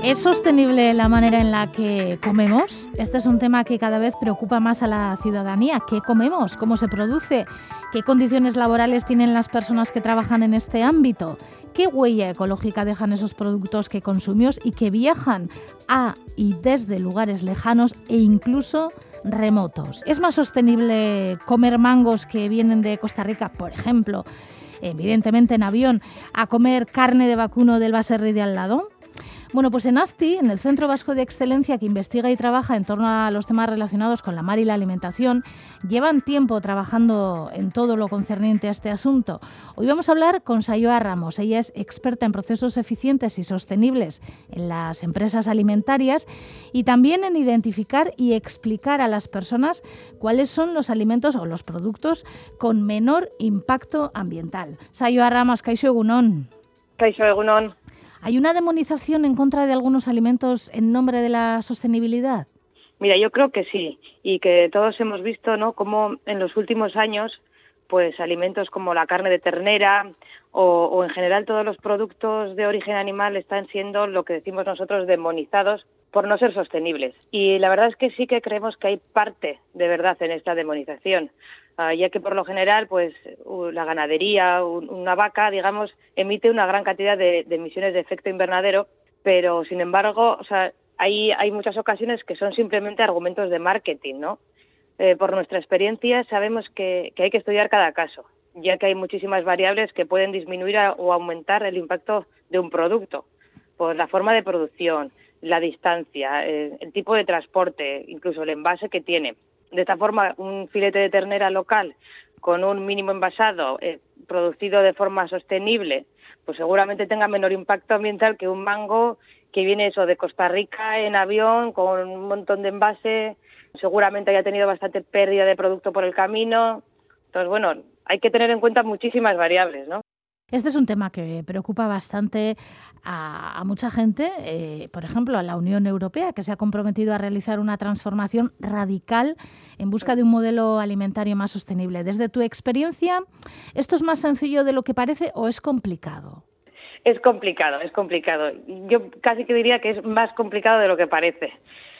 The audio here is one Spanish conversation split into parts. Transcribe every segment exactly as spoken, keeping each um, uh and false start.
¿Es sostenible la manera en la que comemos? Este es un tema que cada vez preocupa más a la ciudadanía. ¿Qué comemos? ¿Cómo se produce? ¿Qué condiciones laborales tienen las personas que trabajan en este ámbito? ¿Qué huella ecológica dejan esos productos que consumimos y que viajan a y desde lugares lejanos e incluso remotos? ¿Es más sostenible comer mangos que vienen de Costa Rica, por ejemplo, evidentemente en avión, a comer carne de vacuno del baserri de al lado? Bueno, pues en ASTI, en el Centro Vasco de Excelencia que investiga y trabaja en torno a los temas relacionados con la mar y la alimentación, llevan tiempo trabajando en todo lo concerniente a este asunto. Hoy vamos a hablar con Saioa Ramos. Ella es experta en procesos eficientes y sostenibles en las empresas alimentarias y también en identificar y explicar a las personas cuáles son los alimentos o los productos con menor impacto ambiental. Saioa Ramos, kaixo egunon. Kaixo egunon. ¿Hay una demonización en contra de algunos alimentos en nombre de la sostenibilidad? Mira, yo creo que sí, y que todos hemos visto, ¿no?, cómo en los últimos años, pues alimentos como la carne de ternera o, o en general todos los productos de origen animal están siendo lo que decimos nosotros demonizados por no ser sostenibles. Y la verdad es que sí que creemos que hay parte de verdad en esta demonización. Uh, ya que por lo general, pues uh, la ganadería, un, una vaca, digamos, emite una gran cantidad de, de emisiones de efecto invernadero, pero sin embargo, o sea, hay, hay muchas ocasiones que son simplemente argumentos de marketing, ¿no? Eh, por nuestra experiencia sabemos que, que hay que estudiar cada caso, ya que hay muchísimas variables que pueden disminuir a, o aumentar el impacto de un producto, por la forma de producción, la distancia, eh, el tipo de transporte, incluso el envase que tiene. De esta forma, un filete de ternera local con un mínimo envasado eh, producido de forma sostenible, pues seguramente tenga menor impacto ambiental que un mango que viene eso de Costa Rica en avión con un montón de envase, seguramente haya tenido bastante pérdida de producto por el camino. Entonces, bueno, hay que tener en cuenta muchísimas variables, ¿no? Este es un tema que preocupa bastante a, a mucha gente, eh, por ejemplo, a la Unión Europea, que se ha comprometido a realizar una transformación radical en busca de un modelo alimentario más sostenible. Desde tu experiencia, ¿esto es más sencillo de lo que parece o es complicado? Es complicado, es complicado. Yo casi que diría que es más complicado de lo que parece,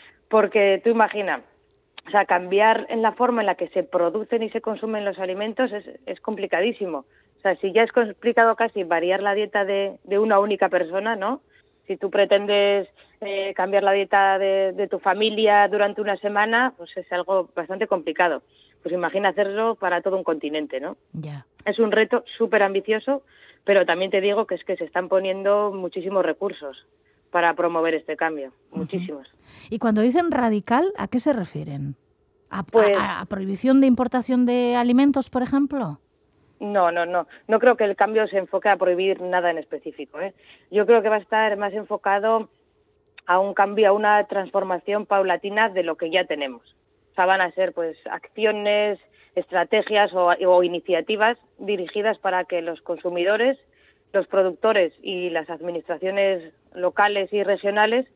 porque tú imaginas, o sea, cambiar en la forma en la que se producen y se consumen los alimentos es, es complicadísimo. O sea, si ya es complicado casi variar la dieta de, de una única persona, ¿no? Si tú pretendes eh, cambiar la dieta de, de tu familia durante una semana, pues es algo bastante complicado. Pues imagina hacerlo para todo un continente, ¿no? Ya. Es un reto súper ambicioso, pero también te digo que es que se están poniendo muchísimos recursos para promover este cambio, uh-huh. muchísimos. Y cuando dicen radical, ¿a qué se refieren? ¿A, pues, a, a prohibición de importación de alimentos, por ejemplo? No, no, no. No creo que el cambio se enfoque a prohibir nada en específico, ¿eh? Yo creo que va a estar más enfocado a un cambio, a una transformación paulatina de lo que ya tenemos. O sea, van a ser pues acciones, estrategias o, o iniciativas dirigidas para que los consumidores, los productores y las administraciones locales y regionales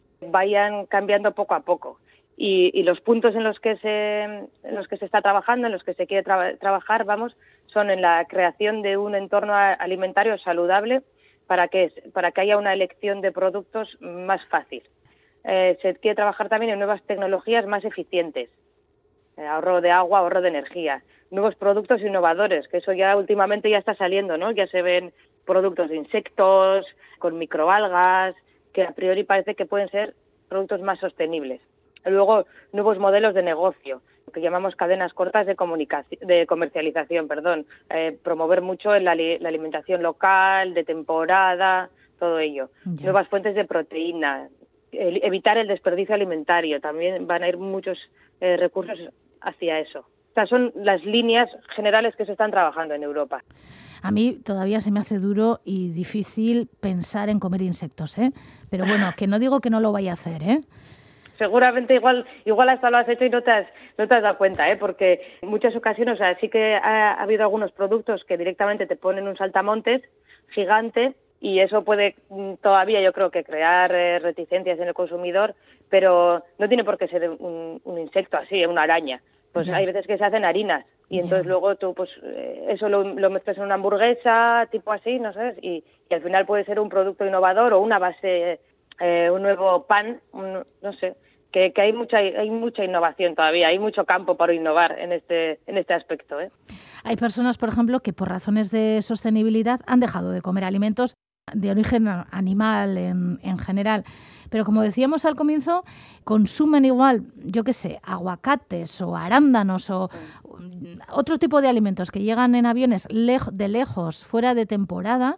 vayan cambiando poco a poco. Y, y los puntos en los que se en los que se está trabajando, en los que se quiere tra- trabajar, vamos, son en la creación de un entorno alimentario saludable para que para que haya una elección de productos más fácil. Eh, se quiere trabajar también en nuevas tecnologías más eficientes, eh, ahorro de agua, ahorro de energía, nuevos productos innovadores, que eso ya últimamente ya está saliendo, ¿no? Ya se ven productos de insectos, con microalgas, que a priori parece que pueden ser productos más sostenibles. Luego, nuevos modelos de negocio, lo que llamamos cadenas cortas de comunicación, de comercialización, perdón, eh, promover mucho la, la alimentación local, de temporada, todo ello. Ya. Nuevas fuentes de proteína, el, evitar el desperdicio alimentario, también van a ir muchos eh, recursos hacia eso. Estas son las líneas generales que se están trabajando en Europa. A mí todavía se me hace duro y difícil pensar en comer insectos, ¿eh? Pero bueno, que no digo que no lo vaya a hacer, ¿eh? Seguramente igual igual hasta lo has hecho y no te has, no te has dado cuenta, ¿eh? Porque en muchas ocasiones, o sea, sí que ha, ha habido algunos productos que directamente te ponen un saltamontes gigante y eso puede todavía, yo creo, que crear eh, reticencias en el consumidor, pero no tiene por qué ser un, un insecto así, una araña. Pues yeah. Hay veces que se hacen harinas y entonces yeah. luego tú pues eh, eso lo, lo mezclas en una hamburguesa, tipo así, no sé, y, y al final puede ser un producto innovador o una base eh, un nuevo pan, un, no sé, que, que hay mucha hay mucha innovación todavía, hay mucho campo para innovar en este en este aspecto, ¿eh? Hay personas, por ejemplo, que por razones de sostenibilidad han dejado de comer alimentos de origen animal en, en general. Pero como decíamos al comienzo, consumen igual, yo qué sé, aguacates o arándanos o mm. otro tipo de alimentos que llegan en aviones lej- de lejos, fuera de temporada.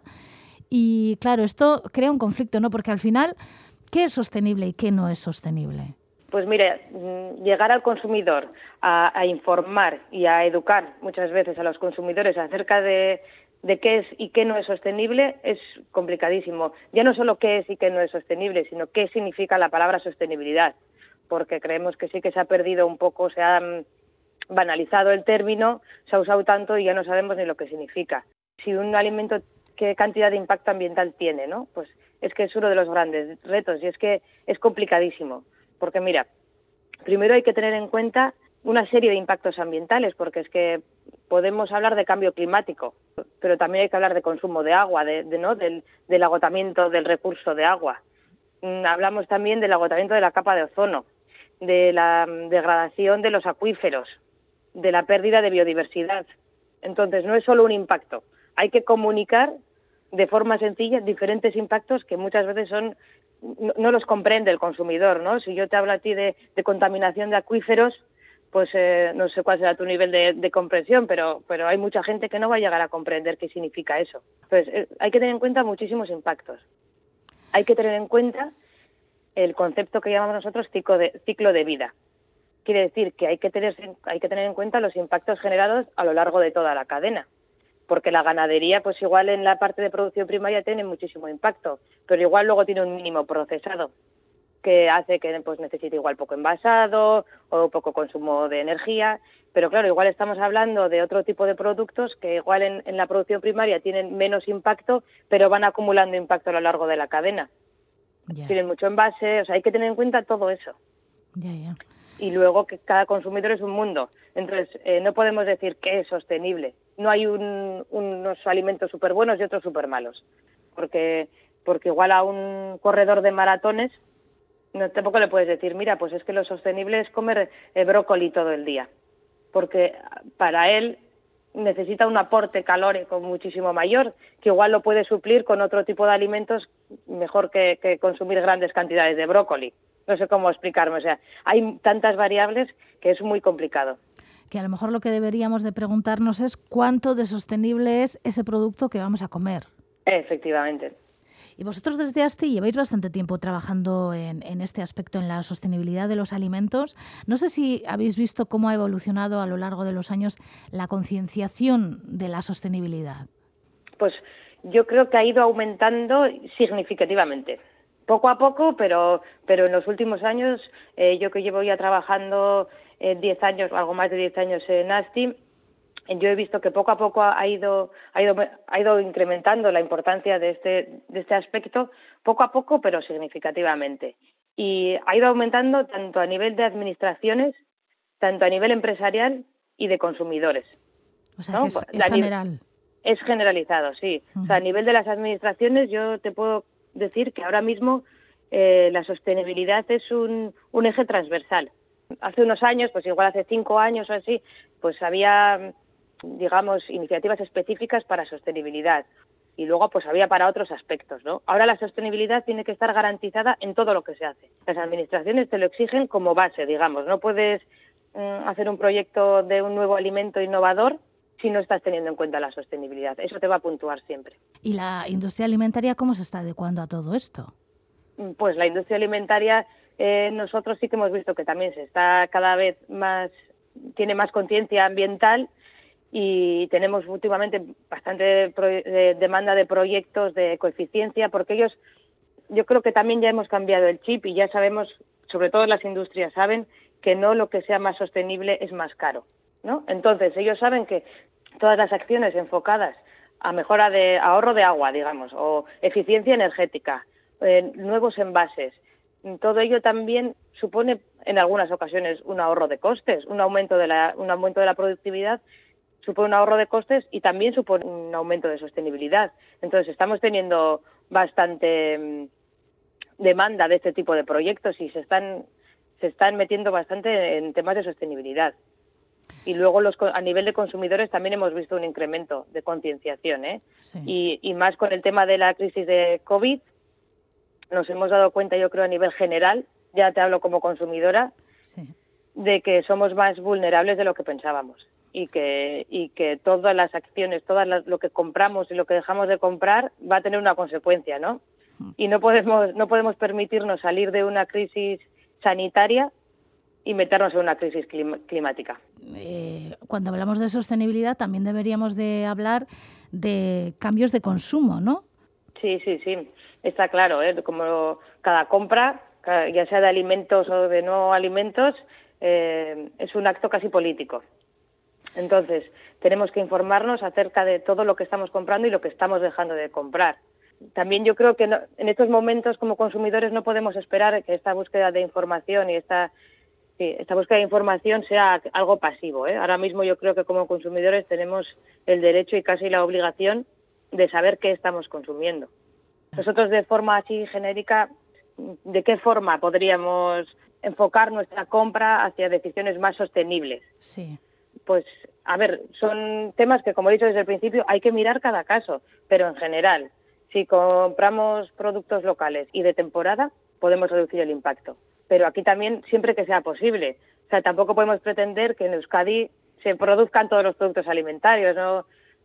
Y claro, esto crea un conflicto, ¿no? Porque al final, ¿qué es sostenible y qué no es sostenible? Pues mire, llegar al consumidor a, a informar y a educar muchas veces a los consumidores acerca de, de qué es y qué no es sostenible es complicadísimo. Ya no solo qué es y qué no es sostenible, sino qué significa la palabra sostenibilidad, porque creemos que sí que se ha perdido un poco, se ha banalizado el término, se ha usado tanto y ya no sabemos ni lo que significa. Si un alimento, qué cantidad de impacto ambiental tiene, ¿no? Pues es que es uno de los grandes retos y es que es complicadísimo. Porque mira, primero hay que tener en cuenta una serie de impactos ambientales, porque es que podemos hablar de cambio climático, pero también hay que hablar de consumo de agua, de, de, ¿no? del, del agotamiento del recurso de agua. Mm, hablamos también del agotamiento de la capa de ozono, de la degradación de los acuíferos, de la pérdida de biodiversidad. Entonces, no es solo un impacto, hay que comunicar de forma sencilla diferentes impactos que muchas veces son no, no los comprende el consumidor, ¿no? Si yo te hablo a ti de, de contaminación de acuíferos, pues eh, no sé cuál será tu nivel de, de comprensión, pero, pero hay mucha gente que no va a llegar a comprender qué significa eso. Entonces, eh, hay que tener en cuenta muchísimos impactos. Hay que tener en cuenta el concepto que llamamos nosotros ciclo de, ciclo de vida. Quiere decir que hay que tener, hay que tener en cuenta los impactos generados a lo largo de toda la cadena. Porque la ganadería, pues igual en la parte de producción primaria tiene muchísimo impacto, pero igual luego tiene un mínimo procesado que hace que pues necesite igual poco envasado o poco consumo de energía, pero claro, igual estamos hablando de otro tipo de productos que igual en, en la producción primaria tienen menos impacto, pero van acumulando impacto a lo largo de la cadena. Yeah. Tienen mucho envase, o sea, hay que tener en cuenta todo eso. Yeah, yeah. Y luego que cada consumidor es un mundo. Entonces, eh, no podemos decir que es sostenible. No hay un, unos alimentos súper buenos y otros súper malos. Porque, porque igual a un corredor de maratones no, tampoco le puedes decir, mira, pues es que lo sostenible es comer eh, brócoli todo el día. Porque para él necesita un aporte calórico muchísimo mayor, que igual lo puede suplir con otro tipo de alimentos mejor que, que consumir grandes cantidades de brócoli. No sé cómo explicarme, o sea, hay tantas variables que es muy complicado. Que a lo mejor lo que deberíamos de preguntarnos es cuánto de sostenible es ese producto que vamos a comer. Efectivamente. Y vosotros desde ASTI lleváis bastante tiempo trabajando en, en este aspecto, en la sostenibilidad de los alimentos. No sé si habéis visto cómo ha evolucionado a lo largo de los años la concienciación de la sostenibilidad. Pues yo creo que ha ido aumentando significativamente. Poco a poco, pero pero en los últimos años, eh, yo que llevo ya trabajando eh, diez años, algo más de diez años en ASTI, yo he visto que poco a poco ha ido ha ido ha ido incrementando la importancia de este de este aspecto, poco a poco, pero significativamente. Y ha ido aumentando tanto a nivel de administraciones, tanto a nivel empresarial y de consumidores. O sea, ¿no? que es, es general. Es generalizado, sí. Uh-huh. O sea, a nivel de las administraciones yo te puedo decir que ahora mismo eh, la sostenibilidad es un, un eje transversal. Hace unos años, pues igual hace cinco años o así, pues había, digamos, iniciativas específicas para sostenibilidad y luego pues había para otros aspectos, ¿no? Ahora la sostenibilidad tiene que estar garantizada en todo lo que se hace. Las administraciones te lo exigen como base, digamos. No puedes mm, hacer un proyecto de un nuevo alimento innovador si no estás teniendo en cuenta la sostenibilidad. Eso te va a puntuar siempre. ¿Y la industria alimentaria cómo se está adecuando a todo esto? Pues la industria alimentaria, eh, nosotros sí que hemos visto que también se está cada vez más, tiene más conciencia ambiental y tenemos últimamente bastante pro, eh, demanda de proyectos de ecoeficiencia, porque ellos, yo creo que también ya hemos cambiado el chip y ya sabemos, sobre todo las industrias saben, que no lo que sea más sostenible es más caro, ¿no? Entonces, ellos saben que todas las acciones enfocadas a mejora de ahorro de agua, digamos, o eficiencia energética, eh, nuevos envases, todo ello también supone en algunas ocasiones un ahorro de costes, un aumento de la, un aumento de la productividad, supone un ahorro de costes y también supone un aumento de sostenibilidad. Entonces, estamos teniendo bastante demanda de este tipo de proyectos y se están se están metiendo bastante en temas de sostenibilidad. Y luego los a nivel de consumidores también hemos visto un incremento de concienciación, ¿eh? Sí. Y, y más con el tema de la crisis de COVID, nos hemos dado cuenta, yo creo, a nivel general, ya te hablo como consumidora, Sí. de que somos más vulnerables de lo que pensábamos y que y que todas las acciones, todas las, lo que compramos y lo que dejamos de comprar va a tener una consecuencia, ¿no? Y no podemos no podemos permitirnos salir de una crisis sanitaria y meternos en una crisis clima, climática. Eh, cuando hablamos de sostenibilidad también deberíamos de hablar de cambios de consumo, ¿no? Sí, sí, sí, está claro, ¿eh? Como cada compra, ya sea de alimentos o de no alimentos, eh, es un acto casi político. Entonces, tenemos que informarnos acerca de todo lo que estamos comprando y lo que estamos dejando de comprar. También yo creo que no, en estos momentos como consumidores no podemos esperar que esta búsqueda de información y esta Sí, esta búsqueda de información sea algo pasivo, ¿eh? Ahora mismo yo creo que como consumidores tenemos el derecho y casi la obligación de saber qué estamos consumiendo. Nosotros de forma así genérica, ¿de qué forma podríamos enfocar nuestra compra hacia decisiones más sostenibles? Sí. Pues, a ver, son temas que, como he dicho desde el principio, hay que mirar cada caso, pero en general, si compramos productos locales y de temporada, podemos reducir el impacto. Pero aquí también siempre que sea posible. O sea, tampoco podemos pretender que en Euskadi se produzcan todos los productos alimentarios, ¿no?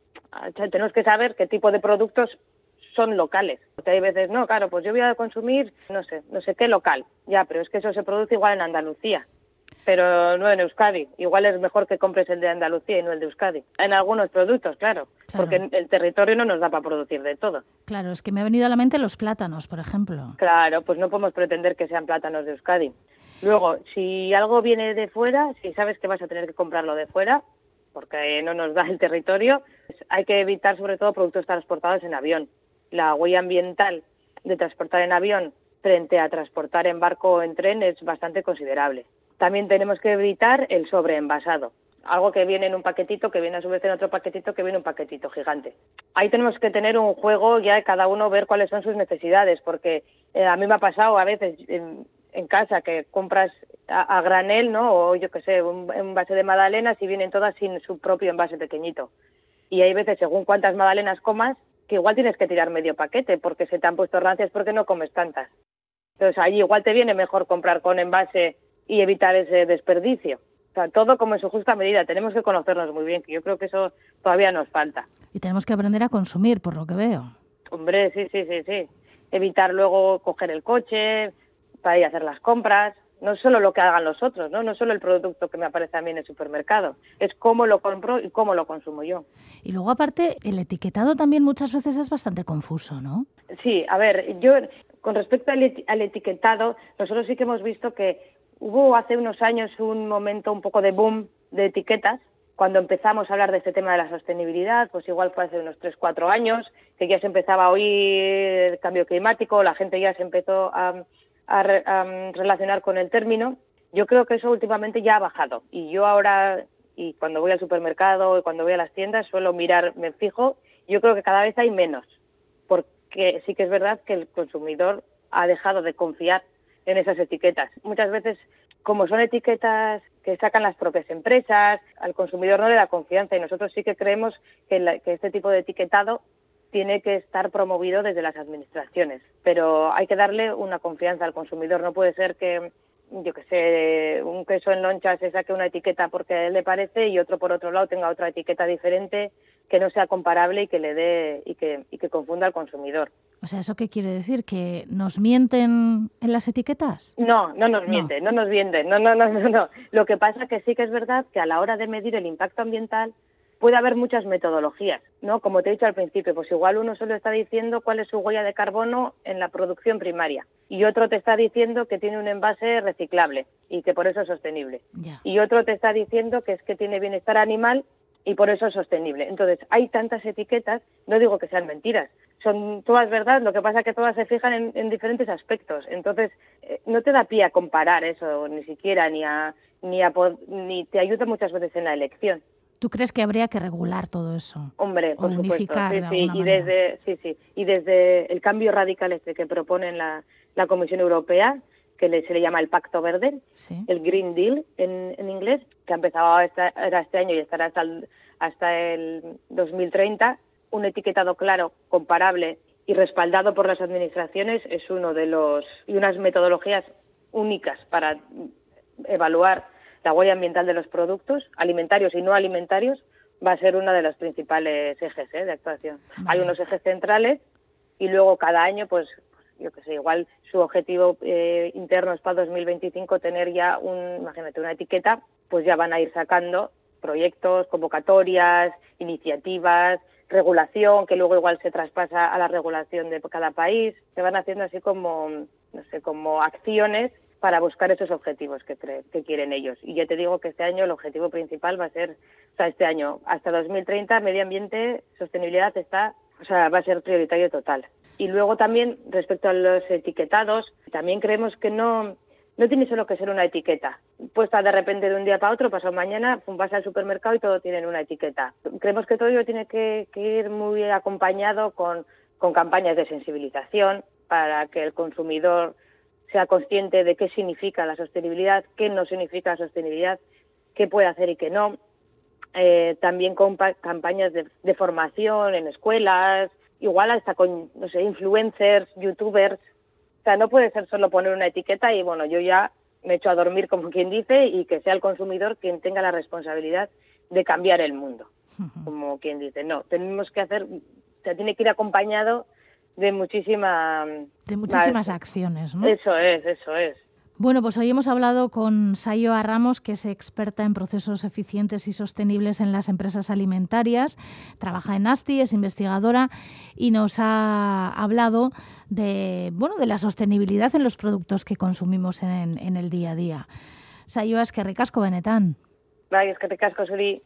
O sea, tenemos que saber qué tipo de productos son locales. Porque hay veces, no, claro, pues yo voy a consumir, no sé, no sé qué local. Ya, pero es que eso se produce igual en Andalucía, pero no en Euskadi. Igual es mejor que compres el de Andalucía y no el de Euskadi. En algunos productos, claro, Claro. porque el territorio no nos da para producir de todo. Claro, es que me ha venido a la mente los plátanos, por ejemplo. Claro, pues no podemos pretender que sean plátanos de Euskadi. Luego, si algo viene de fuera, si sabes que vas a tener que comprarlo de fuera, porque no nos da el territorio, pues hay que evitar sobre todo productos transportados en avión. La huella ambiental de transportar en avión frente a transportar en barco o en tren es bastante considerable. También tenemos que evitar el sobreenvasado. Algo que viene en un paquetito, que viene a su vez en otro paquetito, que viene un paquetito gigante. Ahí tenemos que tener un juego ya de cada uno, ver cuáles son sus necesidades, porque eh, a mí me ha pasado a veces en, en casa que compras a, a granel, ¿no? O yo qué sé, un envase de magdalenas y vienen todas sin su propio envase pequeñito. Y hay veces, según cuántas magdalenas comas, que igual tienes que tirar medio paquete porque se te han puesto rancias porque no comes tantas. Entonces ahí igual te viene mejor comprar con envase y evitar ese desperdicio. O sea, todo como en su justa medida. Tenemos que conocernos muy bien, que yo creo que eso todavía nos falta. Y tenemos que aprender a consumir, por lo que veo. Hombre, sí, sí, sí, sí. Evitar luego coger el coche para ir a hacer las compras. No solo lo que hagan los otros, ¿no? No solo el producto que me aparece a mí en el supermercado. Es cómo lo compro y cómo lo consumo yo. Y luego, aparte, el etiquetado también muchas veces es bastante confuso, ¿no? Sí, a ver, yo con respecto al, eti- al etiquetado, nosotros sí que hemos visto que hubo hace unos años un momento un poco de boom de etiquetas, cuando empezamos a hablar de este tema de la sostenibilidad, pues igual fue hace unos tres, cuatro años, que ya se empezaba a oír el cambio climático, la gente ya se empezó a, a, re, a relacionar con el término. Yo creo que eso últimamente ya ha bajado, y yo ahora, y cuando voy al supermercado y cuando voy a las tiendas, suelo mirar, me fijo, yo creo que cada vez hay menos, porque sí que es verdad que el consumidor ha dejado de confiar en esas etiquetas. Muchas veces, como son etiquetas que sacan las propias empresas, al consumidor no le da confianza, y nosotros sí que creemos que, la, que este tipo de etiquetado tiene que estar promovido desde las administraciones, pero hay que darle una confianza al consumidor. No puede ser que, yo qué sé, un queso en loncha se saque una etiqueta porque a él le parece y otro por otro lado tenga otra etiqueta diferente que no sea comparable y que le dé y que, y que confunda al consumidor. O sea, ¿eso qué quiere decir? ¿Que nos mienten en las etiquetas? No, no nos No. mienten, no nos mienten, no, no, no, no, no. Lo que pasa que sí que es verdad que a la hora de medir el impacto ambiental puede haber muchas metodologías, ¿no? Como te he dicho al principio, pues igual uno solo está diciendo cuál es su huella de carbono en la producción primaria y otro te está diciendo que tiene un envase reciclable y que por eso es sostenible. Ya. Y otro te está diciendo que es que tiene bienestar animal y por eso es sostenible. Entonces, hay tantas etiquetas, no digo que sean mentiras, son todas verdad, lo que pasa es que todas se fijan en, en diferentes aspectos. Entonces, eh, no te da pie a comparar eso, ni siquiera, ni a, ni a ni te ayuda muchas veces en la elección. ¿Tú crees que habría que regular todo eso? Hombre, por o supuesto, unificar sí, de sí, alguna y manera. desde, sí, sí, y desde el cambio radical este que proponen la, la Comisión Europea, que le, se le llama el Pacto Verde, sí. el Green Deal en, en inglés, que ha empezado esta, era este año y estará hasta el, hasta el dos mil treinta. Un etiquetado claro, comparable y respaldado por las administraciones es uno de los y unas metodologías únicas para evaluar la huella ambiental de los productos alimentarios y no alimentarios. Va a ser uno de los principales ejes ¿eh? de actuación. Vale. Hay unos ejes centrales y luego cada año, pues, yo qué sé, igual su objetivo eh, interno es para dos mil veinticinco tener ya, un, imagínate, una etiqueta, pues ya van a ir sacando proyectos, convocatorias, iniciativas, regulación, que luego igual se traspasa a la regulación de cada país. Se van haciendo así como, no sé, como acciones para buscar esos objetivos que, creen, que quieren ellos. Y ya te digo que este año el objetivo principal va a ser, o sea, este año, hasta dos mil treinta, medio ambiente, sostenibilidad está, o sea, va a ser prioritario total. Y luego también, respecto a los etiquetados, también creemos que no, no tiene solo que ser una etiqueta. Puesta de repente de un día para otro, pasado mañana, vas al supermercado y todo tiene una etiqueta. Creemos que todo ello tiene que, que ir muy acompañado con, con campañas de sensibilización para que el consumidor sea consciente de qué significa la sostenibilidad, qué no significa la sostenibilidad, qué puede hacer y qué no. Eh, también con pa- campañas de, de formación en escuelas, igual hasta con, no sé, influencers, youtubers. O sea, no puede ser solo poner una etiqueta y, bueno, yo ya me echo a dormir, como quien dice, y que sea el consumidor quien tenga la responsabilidad de cambiar el mundo, uh-huh. como quien dice. No, tenemos que hacer, o sea, tiene que ir acompañado de muchísima... De muchísimas más, acciones, ¿no? Eso es, eso es. Bueno, pues hoy hemos hablado con Saioa Ramos, que es experta en procesos eficientes y sostenibles en las empresas alimentarias, trabaja en ASTI, es investigadora y nos ha hablado de, bueno, de la sostenibilidad en los productos que consumimos en, en el día a día. Saioa, eskerrik asko benetan. Bai, eskerrik asko zuri.